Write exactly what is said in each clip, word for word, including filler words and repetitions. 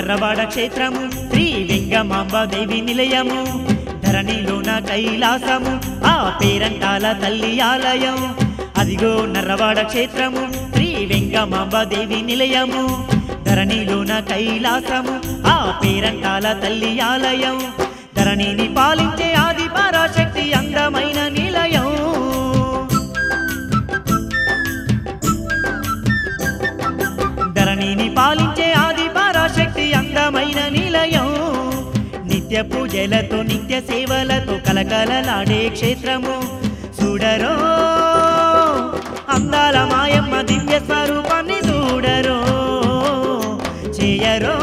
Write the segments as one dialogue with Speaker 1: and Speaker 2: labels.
Speaker 1: నర్రవాడ క్షేత్రము శ్రీ వెంగమాంబాదేవి నిలయము ధరణిలోన కైలాసము ఆ పేరంటాల తల్లి ఆలయం అదిగో నర్రవాడ క్షేత్రము శ్రీ వెంగమాంబాదేవి నిలయము ధరణిలోన కైలాసము ఆ పేరంటాల తల్లి ఆలయం ధరణిని పాలించే ఆది పరాశక్తి అందమైన నిలయం ధరణిని పాలించే ఆది పరాశక్తి అందమైన నిలయం నిత్య పూజలతో నిత్య సేవలతో కలకలలాడే క్షేత్రము చూడరో అందాల మాయమ్మ దివ్య స్వరూపాన్ని చూడరో చేయరో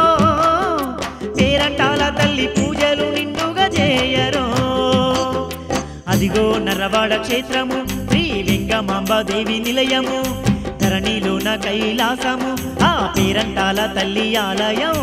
Speaker 1: పేరంటాల తల్లి పూజలు నిండుగా చేయరో అదిగో నర్రవాడ క్షేత్రము శ్రీ వెంగమాంబాదేవి నిలయము ధరణిలోన కైలాసము ఆ పేరంటాల తల్లి ఆలయం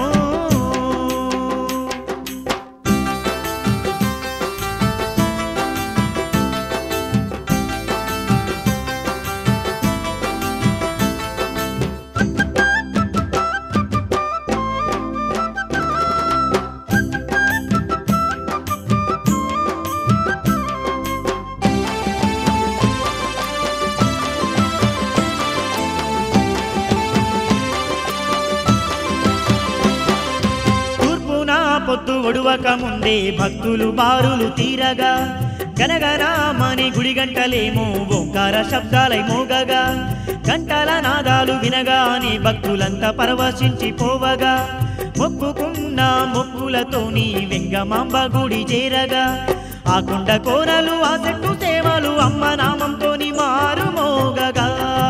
Speaker 1: పొద్దు ఒడువక ముందే భక్తులు బారులు తీరగా గనగనామని గుడి గంటలేమో ఓంకార శబ్దాలై మోగగా గంటల నాదాలు వినగానే భక్తులంతా పరవశించిపోవగా మొక్కుకున్న మొక్కులతోని వెంగమాంబ గుడి చేరగా ఆ కొండ కోరలు ఆ చెట్టు సేవలు అమ్మ నామంతోని మారు మోగగా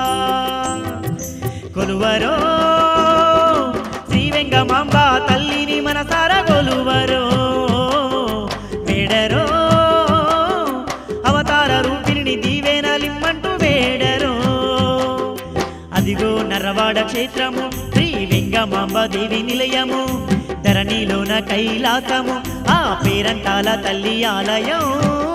Speaker 1: కొలువరో శ్రీ వెంగమాంబ తల్లిని మనసారా కొలువరో వేడరో అవతార రూపిణిని దీవెనలిమ్మంటూ వేడరో అదిగో నర్రవాడ క్షేత్రము శ్రీ వెంగమాంబాదేవి నిలయము ధరణిలోన కైలాసము ఆ పేరంటాల తల్లి ఆలయం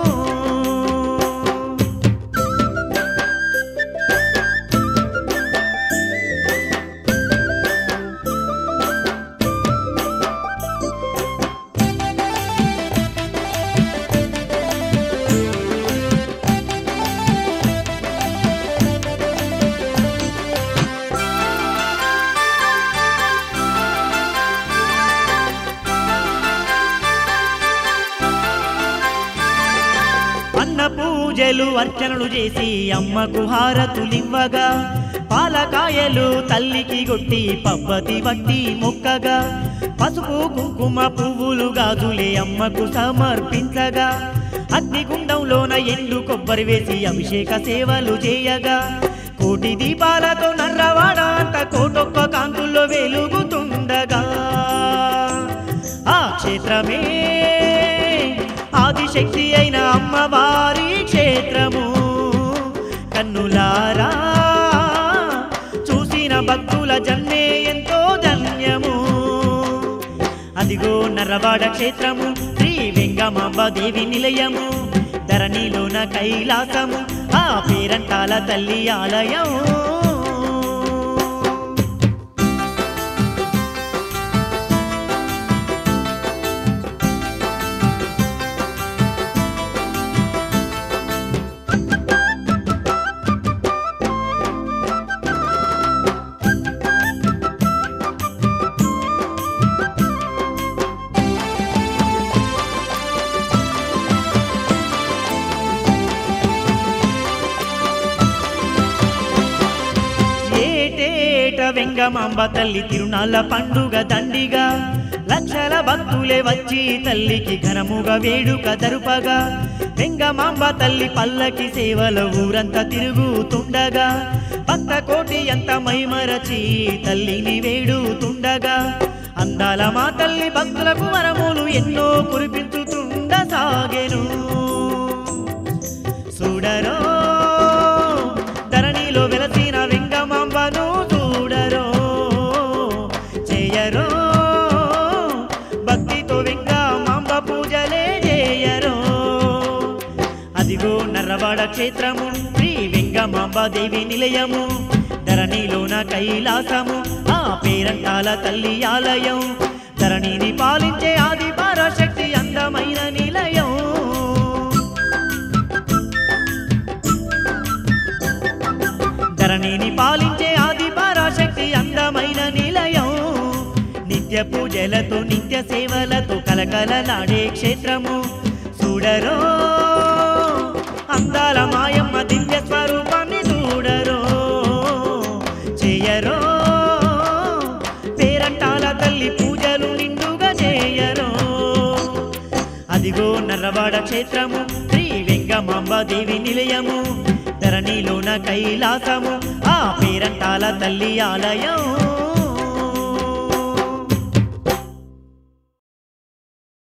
Speaker 1: పూజలు అర్చనలు చేసి అమ్మకు హారతులివ్వగా పాలకాయలు తల్లికి కొట్టి పబ్బతి వట్టి మొక్కగా పసుపు కుంకుమ పువ్వులు గాజులే అమ్మకు సమర్పించగా అగ్నిగుండంలోన ఎండు కొబ్బరి వేసి అభిషేక సేవలు చేయగా కోటి దీపాలతో నర్రవాడ అంత కోటొక్క కాంతుల్లో వెలుగుతుండగా ఆ క్షేత్రమే ఆదిశక్తి అయిన అమ్మవారి క్షేత్రము కన్నులారా చూసిన భక్తుల జన్మే ఎంతో ధన్యము అదిగో నర్రవాడ క్షేత్రము శ్రీ వెంగమాంబాదేవి నిలయము ధరణిలోన కైలాసము ఆ పేరంటాల తల్లి ఆలయం వెంగమాంబ తల్లి తిరునాళ్ళ పండుగ దండిగా లక్షల భక్తులే వచ్చి తల్లికి ఘనముగా వేడుక జరుపగా వెంగమాంబ తల్లి పల్లకి సేవల ఊరంతా తిరుగుతుండగా భక్త కోటి అంత మైమరచి తల్లిని వేడుతుండగా అందాల మా తల్లి భక్తులకు వరములు ఎన్నో కురిపించుతుండ సాగెను చూడరో ధరణిలో వెలసిన వెంగమాంబను చూడరో చేయరో భక్తితో వెంగమాంబ పూజలే చేయరో అదిగో నర్రవాడ క్షేత్రము శ్రీ వెంగమాంబాదేవి నిలయము ధరణిలోన కైలాసము ఆ పేరంటాల తల్లి ఆలయం ధరణిని పాలించే ఆది పరాశక్తి అందమైన నిలయం ధరణిని పాలించే ఆది పరాశక్తి అందమైన నిలయం నిత్య పూజలతో నిత్య సేవలతో కలకలలాడే క్షేత్రము చూడరో అందాల మాయమ్మ దివ్య స్వరూపాన్ని చూడరో చేయరో పేరంటాల తల్లి పూజలు నిండుగా చేయరో అదిగో నర్రవాడ క్షేత్రము శ్రీ వెంగమాంబ దేవి నిలయము ధరణిలోన కైలాసము ఆ పేరంటాల తల్లి ఆలయం